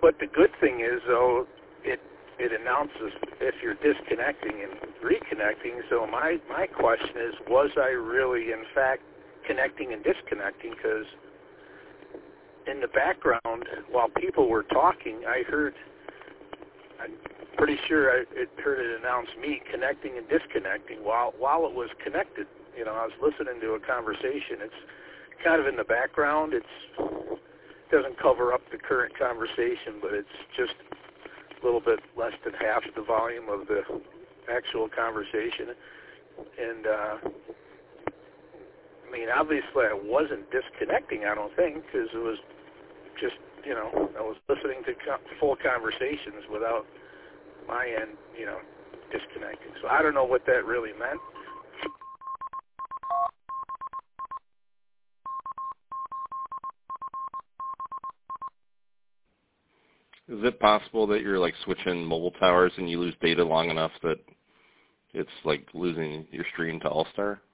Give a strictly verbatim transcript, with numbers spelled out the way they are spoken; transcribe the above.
but the good thing is, though, it it announces if you're disconnecting and reconnecting. So my, my question is, was I really, in fact, connecting and disconnecting? Because in the background, while people were talking, I heard, I'm pretty sure I it heard it announce me connecting and disconnecting while while it was connected. You know, I was listening to a conversation. It's kind of in the background. It's doesn't cover up the current conversation, but it's just a little bit less than half the volume of the actual conversation. And, uh, I mean, obviously I wasn't disconnecting, I don't think, because it was just, you know, I was listening to co- full conversations without my end, you know, disconnecting. So I don't know what that really meant. Is it possible that you're like switching mobile towers and you lose data long enough that it's like losing your stream to All-Star?